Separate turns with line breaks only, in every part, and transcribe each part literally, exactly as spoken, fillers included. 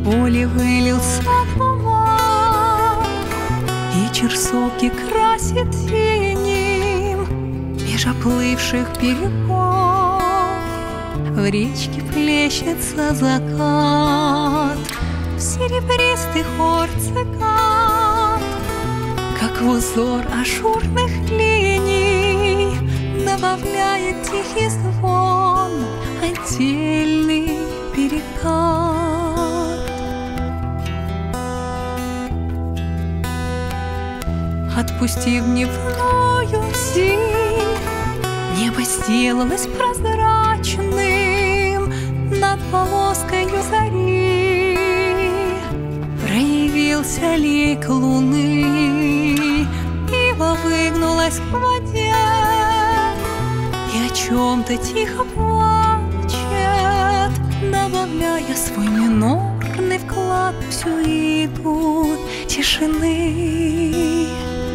поле вылился туман, вечер сопки красит синим меж оплывших берегов. В речке плещется закат, в серебристый хор цикад, как в узор ажурных линий добавляет тихий звон отдельный перекат. Отпустив дневную синь, небо сделалось прозрачным над полоскою зари. Проявился лик луны, ива выгнулась к воде и о чем-то тихо плачет, добавляя свой минорный вклад в сюиту тишины.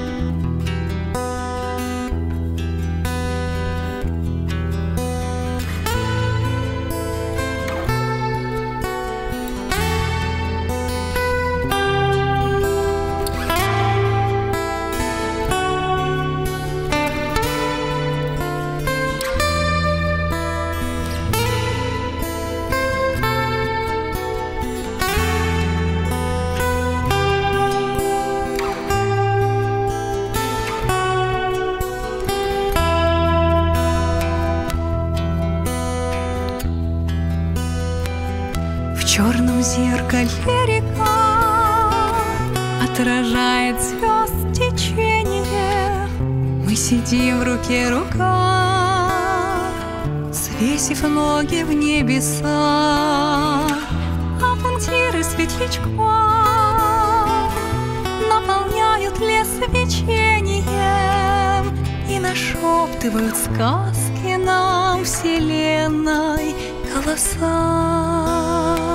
В черном зеркале река отражает звезд течение. Мы сидим в руке рука, свесив ноги в небеса, а пунктиры светлячков наполняют лес свечением и нашептывают сказки нам вселенной голоса.